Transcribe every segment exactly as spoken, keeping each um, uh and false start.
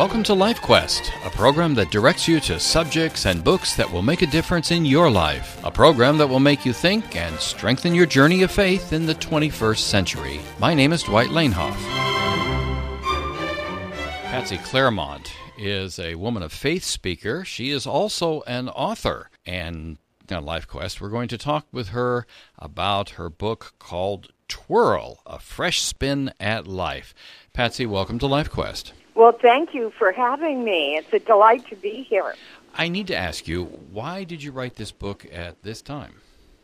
Welcome to Life Quest, a program that directs you to subjects and books that will make a difference in your life. A program that will make you think and strengthen your journey of faith in the twenty-first century. My name is Dwight Lanehoff. Patsy Clairmont is a woman of faith speaker. She is also an author. And on Life Quest, we're going to talk with her about her book called Twirl, A Fresh Spin at Life. Patsy, welcome to Life Quest. Well, thank you for having me. It's a delight to be here. I need to ask you, why did you write this book at this time?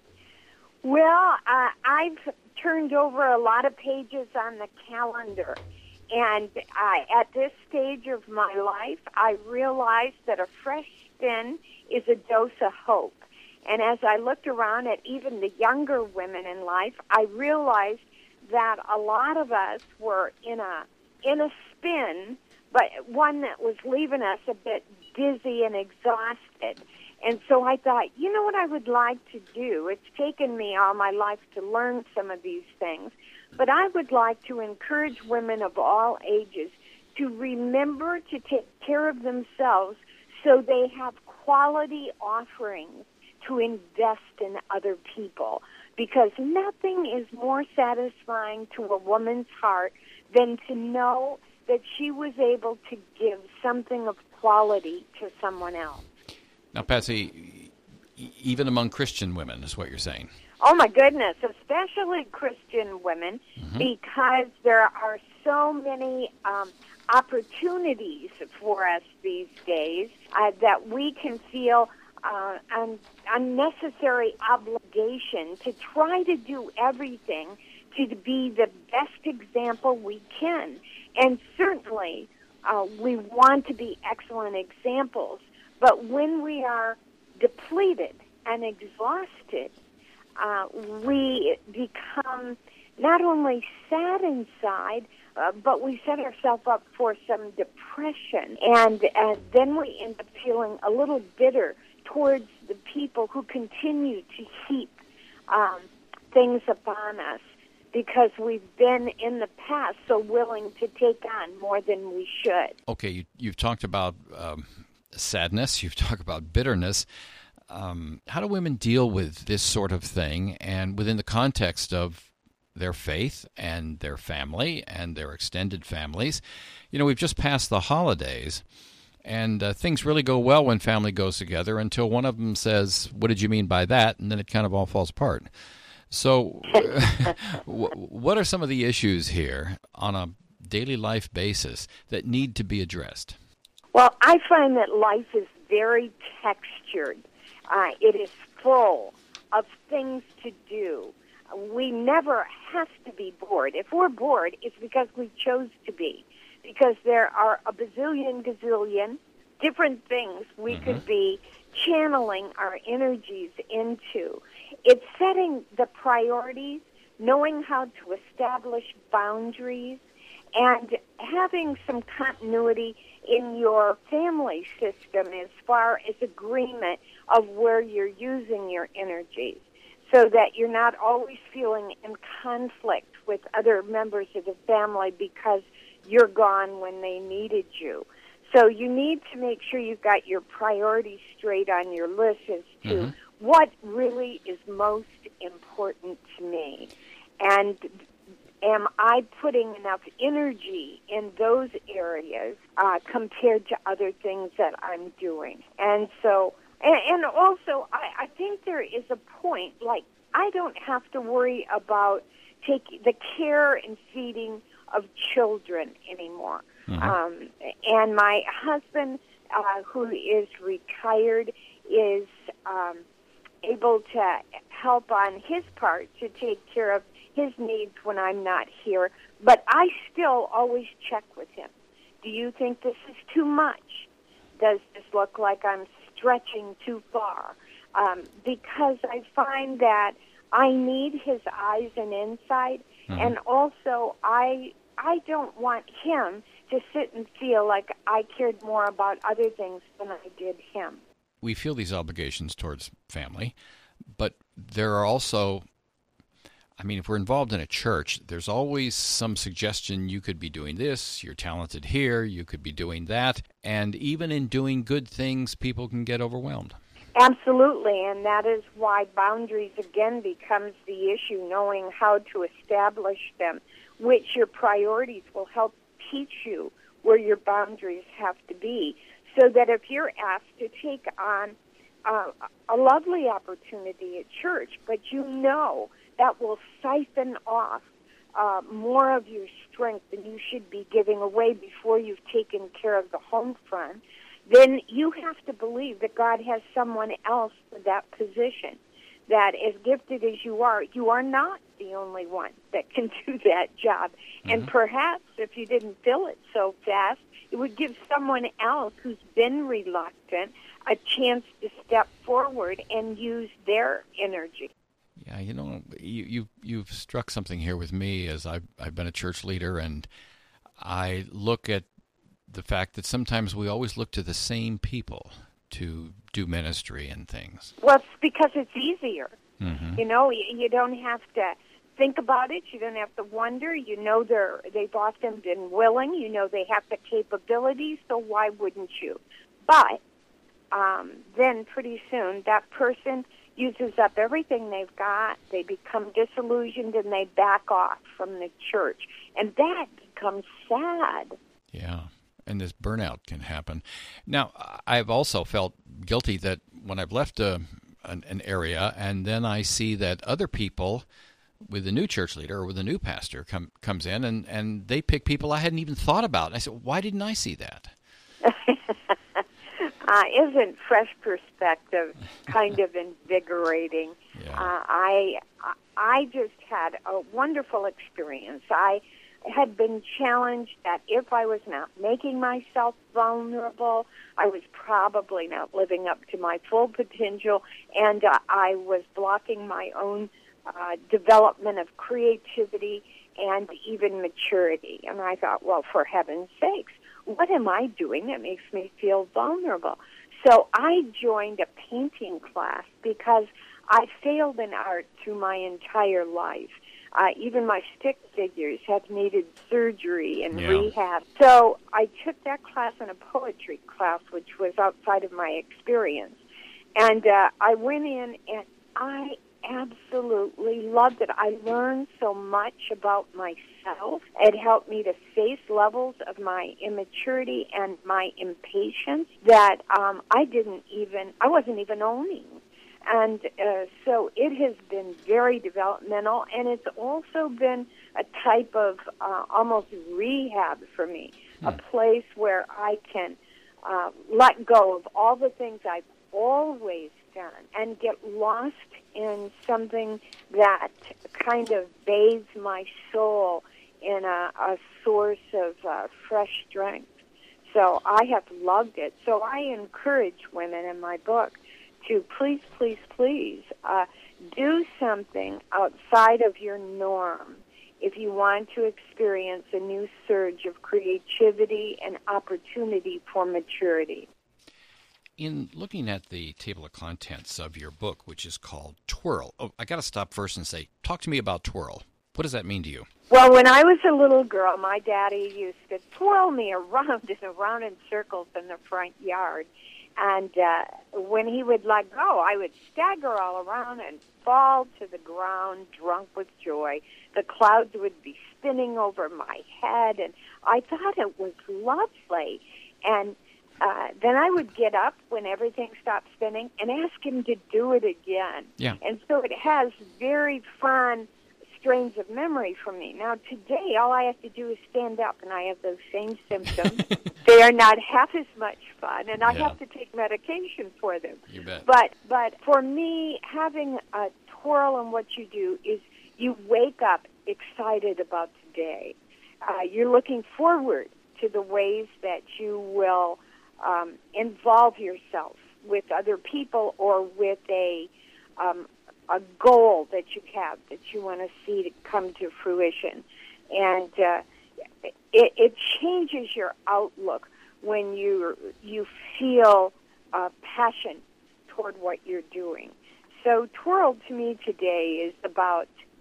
Well, uh, I've turned over a lot of pages on the calendar, and uh, at this stage of my life, I realized that a fresh spin is a dose of hope. And as I looked around at even the younger women in life, I realized that a lot of us were in a in a spin, but one that was leaving us a bit dizzy and exhausted. And so I thought, you know what I would like to do? It's taken me all my life to learn some of these things, but I would like to encourage women of all ages to remember to take care of themselves so they have quality offerings to invest in other people, because nothing is more satisfying to a woman's heart than to know that she was able to give something of quality to someone else. Now, Patsy, even among Christian women is what you're saying. Oh, my goodness, especially Christian women, mm-hmm. because there are so many um, opportunities for us these days uh, that we can feel Uh, an unnecessary obligation to try to do everything to be the best example we can. And certainly uh, we want to be excellent examples, but when we are depleted and exhausted, uh, we become not only sad inside, uh, but we set ourselves up for some depression, and, and then we end up feeling a little bitter towards the people who continue to heap um, things upon us because we've been in the past so willing to take on more than we should. Okay, you, you've talked about um, sadness, you've talked about bitterness. Um, how do women deal with this sort of thing, and within the context of their faith and their family and their extended families? You know, we've just passed the holidays. And uh, things really go well when family goes together until one of them says, "What did you mean by that?" And then it kind of all falls apart. So what are some of the issues here on a daily life basis that need to be addressed? Well, I find that life is very textured. Uh, it is full of things to do. We never have to be bored. If we're bored, it's because we chose to be. Because there are a bazillion, gazillion different things we mm-hmm. could be channeling our energies into. It's setting the priorities, knowing how to establish boundaries, and having some continuity in your family system as far as agreement of where you're using your energies, so that you're not always feeling in conflict with other members of the family because you're gone when they needed you. So you need to make sure you've got your priorities straight on your list as to mm-hmm. what really is most important to me. And am I putting enough energy in those areas uh, compared to other things that I'm doing? And so, and, and also, I, I think there is a point, like, I don't have to worry about taking the care and feeding of children anymore. Mm-hmm. Um, and my husband, uh, who is retired, is um, able to help on his part to take care of his needs when I'm not here. But I still always check with him. Do you think this is too much? Does this look like I'm stretching too far? Um, because I find that I need his eyes and insight. Mm-hmm. And also, I I don't want him to sit and feel like I cared more about other things than I did him. We feel these obligations towards family, but there are also I mean, if we're involved in a church, there's always some suggestion you could be doing this, you're talented here, you could be doing that, and even in doing good things, people can get overwhelmed. Absolutely, and that is why boundaries again becomes the issue, knowing how to establish them, which your priorities will help teach you where your boundaries have to be, so that if you're asked to take on uh, a lovely opportunity at church, but you know that will siphon off uh, more of your strength than you should be giving away before you've taken care of the home front, then you have to believe that God has someone else for that position. That as gifted as you are, you are not the only one that can do that job. Mm-hmm. And perhaps if you didn't fill it so fast, it would give someone else who's been reluctant a chance to step forward and use their energy. Yeah, you know, you, you, you've struck something here with me as I've, I've been a church leader, and I look at the fact that sometimes we always look to the same people to do ministry and things. Well, it's because it's easier. Mm-hmm. You know, you, you don't have to think about it. You don't have to wonder. You know they're, they've often been willing. You know they have the capabilities, so why wouldn't you? But um, then pretty soon that person uses up everything they've got. They become disillusioned and they back off from the church. And that becomes sad. Yeah. And this burnout can happen. Now, I've also felt guilty that when I've left a, an, an area and then I see that other people with a new church leader or with a new pastor come, comes in and, and they pick people I hadn't even thought about. And I said, why didn't I see that? uh, isn't fresh perspective kind of invigorating? Yeah. Uh, I, I just had a wonderful experience. I had been challenged that if I was not making myself vulnerable, I was probably not living up to my full potential, and uh, I was blocking my own uh, development of creativity and even maturity. And I thought, well, for heaven's sakes, what am I doing that makes me feel vulnerable? So I joined a painting class because I failed in art through my entire life. Uh, even my stick figures have needed surgery and yeah. rehab. So I took that class in a poetry class, which was outside of my experience. And uh, I went in, and I absolutely loved it. I learned so much about myself. It helped me to face levels of my immaturity and my impatience that um, I didn't even, I wasn't even owning. And uh, so it has been very developmental, and it's also been a type of uh, almost rehab for me, hmm. a place where I can uh, let go of all the things I've always done and get lost in something that kind of bathes my soul in a, a source of uh, fresh strength. So I have loved it. So I encourage women in my book to please, please, please uh, do something outside of your norm if you want to experience a new surge of creativity and opportunity for maturity. In looking at the table of contents of your book, which is called Twirl, oh, I got to stop first and say, talk to me about Twirl. What does that mean to you? Well, when I was a little girl, my daddy used to twirl me around and around in circles in the front yard. And uh, when he would let go, I would stagger all around and fall to the ground, drunk with joy. The clouds would be spinning over my head, and I thought it was lovely. And uh, then I would get up when everything stopped spinning and ask him to do it again. Yeah. And so it has very fun strains of memory for me. Now, today, all I have to do is stand up, and I have those same symptoms. They are not half as much fun, and I yeah. have to take medication for them. You bet. But, but for me, having a twirl in what you do is you wake up excited about today. Uh, you're looking forward to the ways that you will um, involve yourself with other people or with a um, a goal that you have that you want to see to come to fruition. And uh, it, it changes your outlook when you you feel uh, passion toward what you're doing. So Twirl to me today is about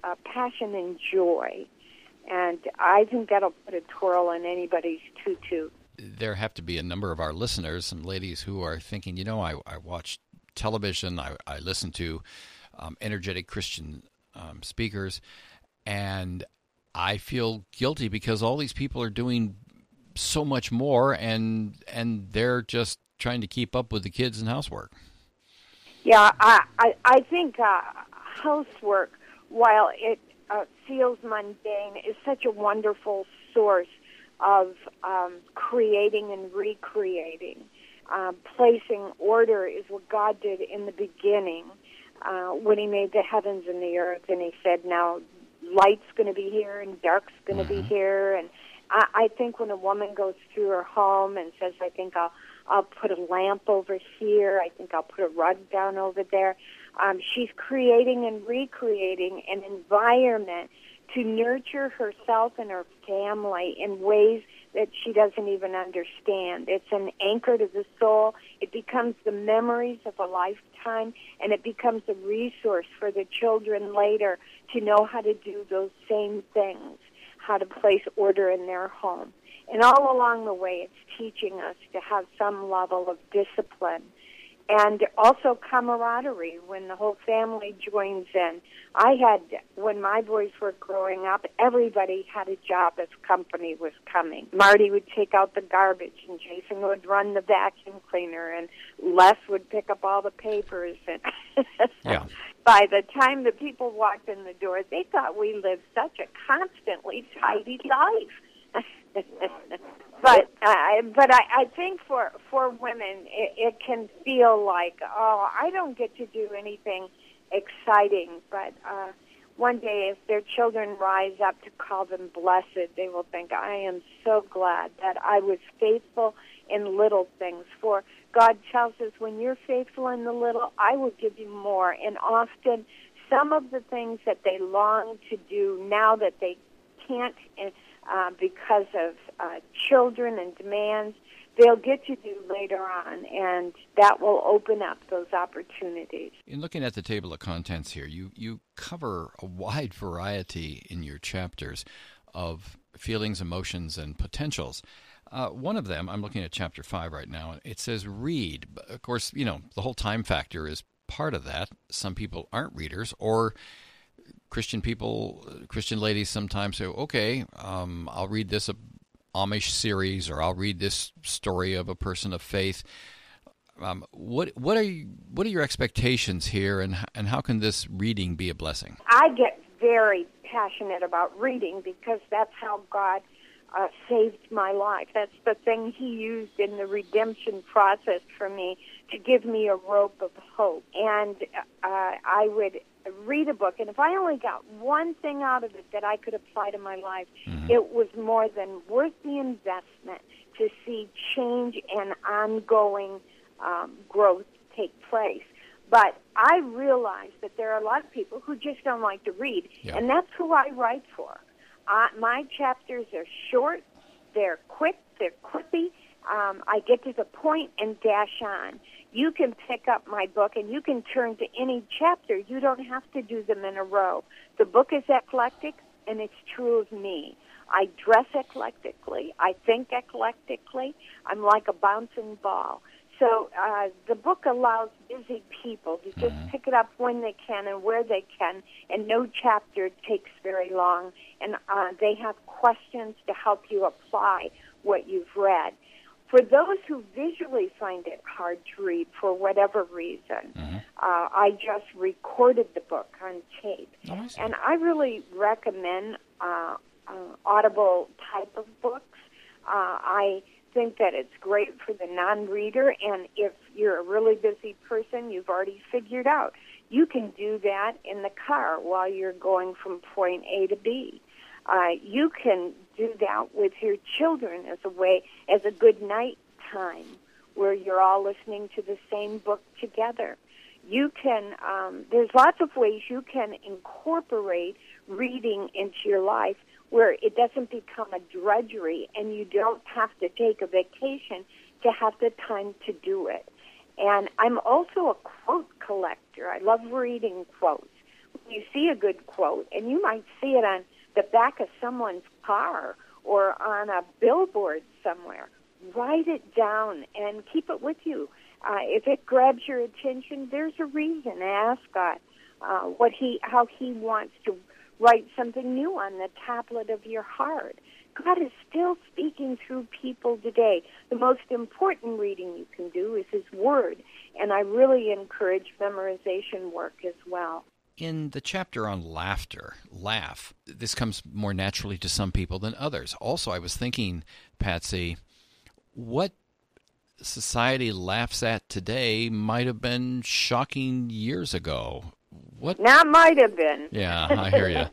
uh, passion and joy. And I think that'll put a twirl in anybody's tutu. There have to be a number of our listeners, some ladies who are thinking, you know, I, I watch television, I, I listen to um, energetic Christian um, speakers, and I feel guilty because all these people are doing so much more, and and they're just trying to keep up with the kids and housework. Yeah, I, I, I think uh, housework, while it uh, feels mundane, is such a wonderful source of um, creating and recreating. Um, placing order is what God did in the beginning uh, when he made the heavens and the earth, and he said, now light's going to be here and dark's going to Mm-hmm. be here. And I, I think when a woman goes through her home and says, I think I'll, I'll put a lamp over here, I think I'll put a rug down over there, um, she's creating and recreating an environment to nurture herself and her family in ways that she doesn't even understand. It's an anchor to the soul. It becomes the memories of a lifetime, and it becomes a resource for the children later to know how to do those same things, how to place order in their home. And all along the way, it's teaching us to have some level of discipline and also camaraderie when the whole family joins in. I had, when my boys were growing up, everybody had a job as company was coming. Marty would take out the garbage, and Jason would run the vacuum cleaner, and Les would pick up all the papers. And yeah. By the time the people walked in the door, they thought we lived such a constantly tidy life. But uh, but I, I think for for women, it, it can feel like, oh, I don't get to do anything exciting. But uh, one day, if their children rise up to call them blessed, they will think, I am so glad that I was faithful in little things. For God tells us, when you're faithful in the little, I will give you more. And often, some of the things that they long to do now that they can't, Uh, because of uh, children and demands, they'll get to do later on, and that will open up those opportunities. In looking at the table of contents here, you, you cover a wide variety in your chapters of feelings, emotions, and potentials. Uh, one of them, I'm looking at chapter five right now, and it says read. Of course, you know, the whole time factor is part of that. Some people aren't readers, or Christian people, Christian ladies sometimes say, okay, um, I'll read this Amish series, or I'll read this story of a person of faith. Um, what what are you, what are your expectations here, and and how can this reading be a blessing? I get very passionate about reading because that's how God uh, saved my life. That's the thing he used in the redemption process for me, to give me a rope of hope. And uh, I would read a book, and if I only got one thing out of it that I could apply to my life, mm-hmm. it was more than worth the investment to see change and ongoing um, growth take place. But I realize that there are a lot of people who just don't like to read, yeah. and that's who I write for. Uh, my chapters are short, they're quick, they're quippy. Um, I get to the point and dash on. You can pick up my book and you can turn to any chapter. You don't have to do them in a row. The book is eclectic, and it's true of me. I dress eclectically. I think eclectically. I'm like a bouncing ball. So uh, the book allows busy people to just mm-hmm. pick it up when they can and where they can, and no chapter takes very long. And uh, they have questions to help you apply what you've read. For those who visually find it hard to read for whatever reason, mm-hmm. uh, I just recorded the book on tape. Oh, and I really recommend uh, uh, Audible type of books. Uh, I think that it's great for the non-reader, and if you're a really busy person, you've already figured out, you can do that in the car while you're going from point A to B. Uh, you can do that with your children as a way, as a good night time, where you're all listening to the same book together. You can, um, there's lots of ways you can incorporate reading into your life where it doesn't become a drudgery, and you don't have to take a vacation to have the time to do it. And I'm also a quote collector. I love reading quotes. you see a good quote, and you might see it on the back of someone's car or on a billboard somewhere. Write it down and keep it with you. Uh, if it grabs your attention, there's a reason. Ask God uh, what he, how He wants to write something new on the tablet of your heart. God is still speaking through people today. The most important reading you can do is His Word, and I really encourage memorization work as well. In the chapter on laughter, laugh, this comes more naturally to some people than others. Also, I was thinking, Patsy, what society laughs at today might have been shocking years ago. What? That might have been. Yeah, I hear you.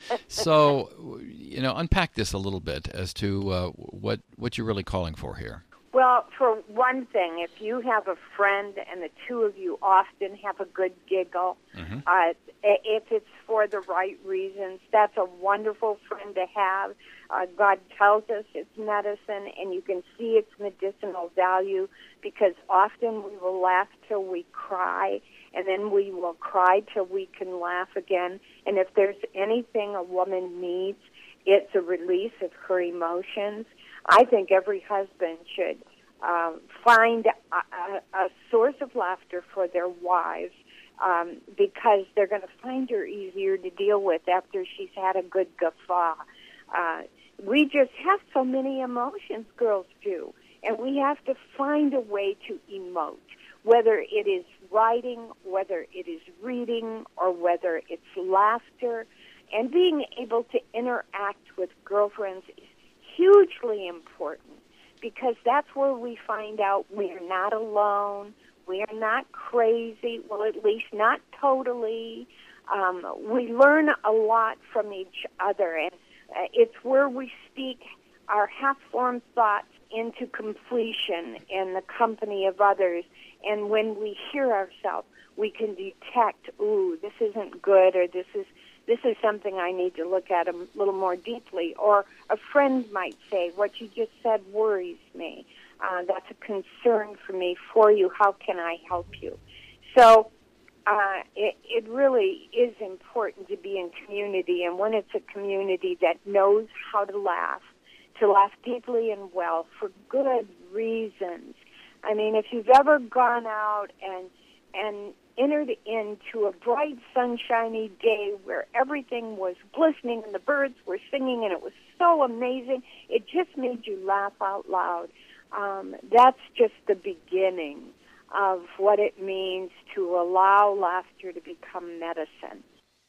So, you know, unpack this a little bit as to uh, what what you're really calling for here. Well, for one thing, if you have a friend and the two of you often have a good giggle, mm-hmm. uh, if it's for the right reasons, that's a wonderful friend to have. Uh, God tells us it's medicine, and you can see its medicinal value because often we will laugh till we cry, and then we will cry till we can laugh again. And if there's anything a woman needs, it's a release of her emotions. I think every husband should um, find a, a, a source of laughter for their wives um, because they're going to find her easier to deal with after she's had a good guffaw. Uh, we just have so many emotions, girls do, and we have to find a way to emote, whether it is writing, whether it is reading, or whether it's laughter. And being able to interact with girlfriends is hugely important because that's where we find out we're not alone, we're not crazy, well, at least not totally. Um, we learn a lot from each other, and uh, it's where we speak our half-formed thoughts into completion in the company of others. And when we hear ourselves, we can detect, ooh, this isn't good, or this is This is something I need to look at a little more deeply. Or a friend might say, what you just said worries me. Uh, that's a concern for me for you. How can I help you? So uh, it, it really is important to be in community. And when it's a community that knows how to laugh, to laugh deeply and well for good reasons. I mean, if you've ever gone out and and entered into a bright, sunshiny day where everything was glistening and the birds were singing and it was so amazing, it just made you laugh out loud. Um, that's just the beginning of what it means to allow laughter to become medicine.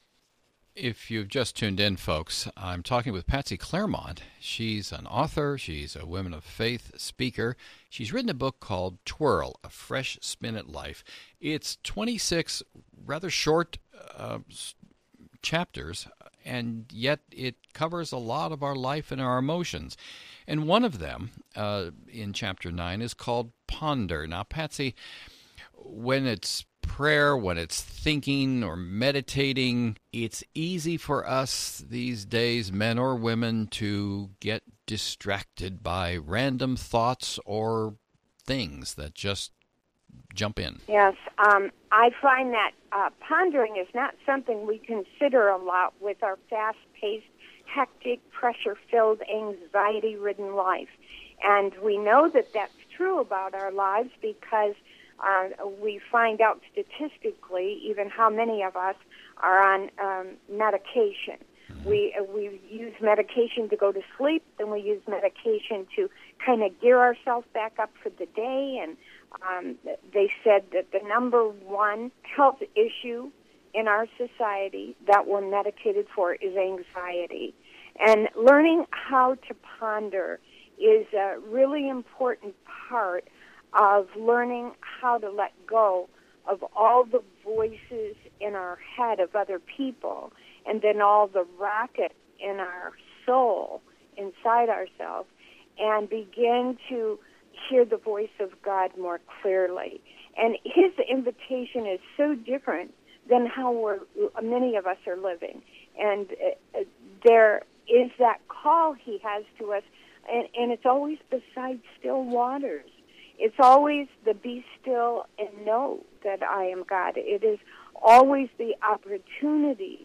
If you've just tuned in, folks, I'm talking with Patsy Clairmont. She's an author. She's a Women of Faith speaker. She's written a book called Twirl, A Fresh Spin at Life. It's twenty-six rather short uh, chapters, and yet it covers a lot of our life and our emotions. And one of them, uh, in Chapter nine, is called Ponder. Now, Patsy, when it's prayer, when it's thinking or meditating, it's easy for us these days, men or women, to get distracted by random thoughts or things that just jump in. Yes, um, I find that uh, pondering is not something we consider a lot with our fast-paced, hectic, pressure-filled, anxiety-ridden life. And we know that that's true about our lives because Uh, we find out statistically even how many of us are on um, medication. We uh, we use medication to go to sleep, then we use medication to kind of gear ourselves back up for the day. And um, they said that the number one health issue in our society that we're medicated for is anxiety. And learning how to ponder is a really important part of learning how to let go of all the voices in our head of other people and then all the racket in our soul inside ourselves and begin to hear the voice of God more clearly. And His invitation is so different than how we're, many of us are living. And uh, there is that call He has to us, and, and it's always beside still waters. It's always the be still and know that I am God. It is always the opportunity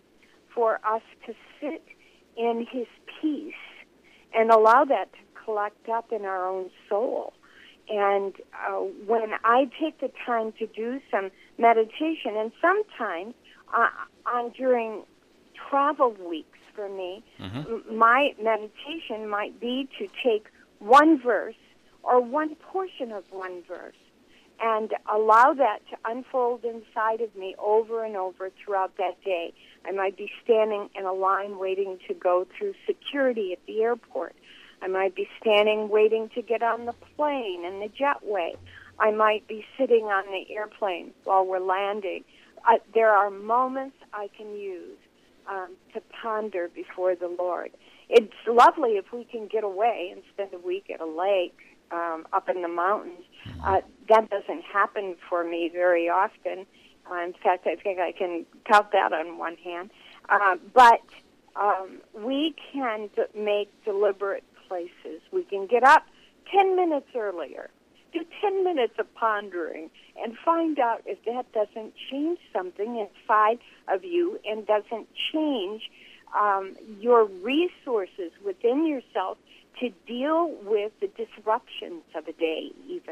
for us to sit in his peace and allow that to collect up in our own soul. And uh, when I take the time to do some meditation, and sometimes uh, on during travel weeks for me, mm-hmm. m- my meditation might be to take one verse or one portion of one verse and allow that to unfold inside of me over and over throughout that day. I might be standing in a line waiting to go through security at the airport. I might be standing waiting to get on the plane in the jetway. I might be sitting on the airplane while we're landing. Uh, there are moments I can use um, to ponder before the Lord. It's lovely if we can get away and spend a week at a lake um, up in the mountains. Uh, that doesn't happen for me very often. Uh, in fact, I think I can count that on one hand. Uh, but um, we can d- make deliberate places. We can get up ten minutes earlier, do ten minutes of pondering, and find out if that doesn't change something inside of you and doesn't change um, your resources within yourself to deal with the disruptions of a day even.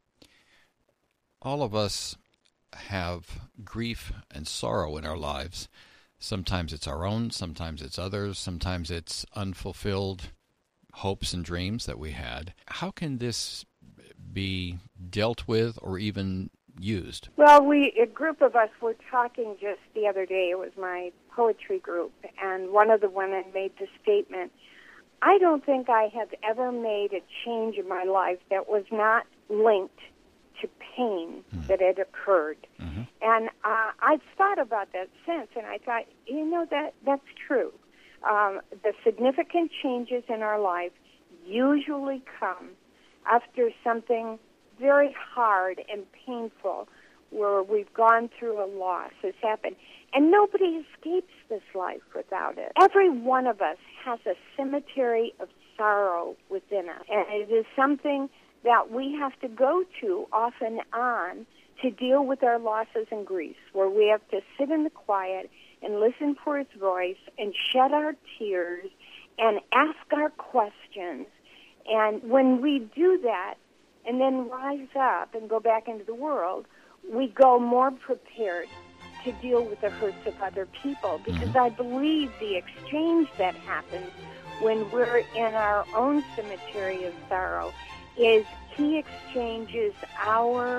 All of us have grief and sorrow in our lives. Sometimes it's our own, sometimes it's others, sometimes it's unfulfilled hopes and dreams that we had. How can this be dealt with or even used? Well, we a group of us were talking just the other day. It was my poetry group, and one of the women made the statement, I don't think I have ever made a change in my life that was not linked to pain mm-hmm. that had occurred. Mm-hmm. And uh, I've thought about that since, and I thought, you know, that that's true. Um, the significant changes in our life usually come after something very hard and painful where we've gone through a loss has happened. And nobody escapes this life without it. Every one of us has a cemetery of sorrow within us. And it is something that we have to go to off and on to deal with our losses and griefs, where we have to sit in the quiet and listen for his voice and shed our tears and ask our questions. And when we do that and then rise up and go back into the world, we go more prepared to deal with the hurts of other people, because mm-hmm. I believe the exchange that happens when we're in our own cemetery of sorrow is he exchanges our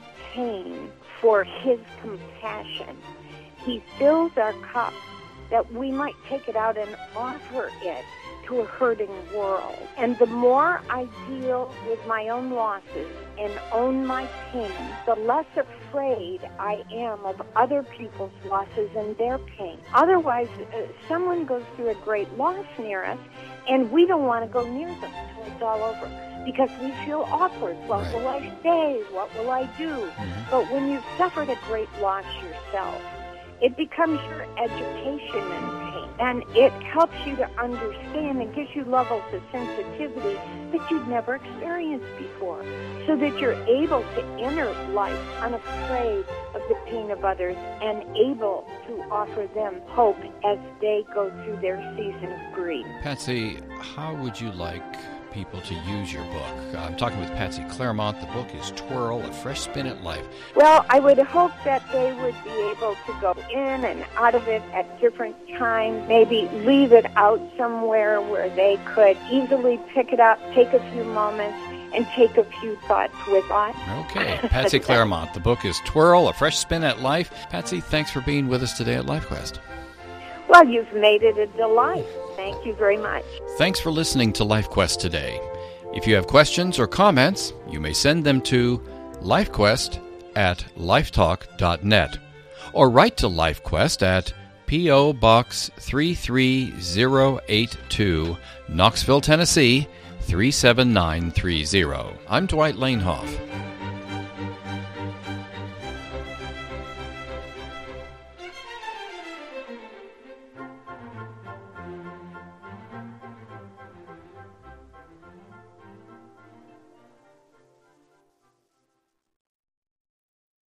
pain for his compassion. He fills our cup that we might take it out and offer it to a hurting world. And the more I deal with my own losses and own my pain, the less afraid I am of other people's losses and their pain. Otherwise, uh, someone goes through a great loss near us, and we don't want to go near them until it's all over, because we feel awkward. What right. will I say? What will I do? Mm-hmm. But when you've suffered a great loss yourself, it becomes your education in pain, and it helps you to understand and gives you levels of sensitivity that you've never experienced before, so that you're able to enter life unafraid of the pain of others and able to offer them hope as they go through their season of grief. Patsy, how would you like people to use your book? I'm talking with Patsy Clairmont. The book is Twirl, A Fresh Spin at Life. Well, I would hope that they would be able to go in and out of it at different times, maybe leave it out somewhere where they could easily pick it up, take a few moments, and take a few thoughts with us. Okay. Patsy Clairmont. The book is Twirl, A Fresh Spin at Life. Patsy, thanks for being with us today at LifeQuest. Well, you've made it a delight. Thank you very much. Thanks for listening to LifeQuest today. If you have questions or comments, you may send them to LifeQuest at lifetalk dot net or write to LifeQuest at P O. Box three three zero eight two, Knoxville, Tennessee three seven nine three zero. I'm Dwight Lanehoff.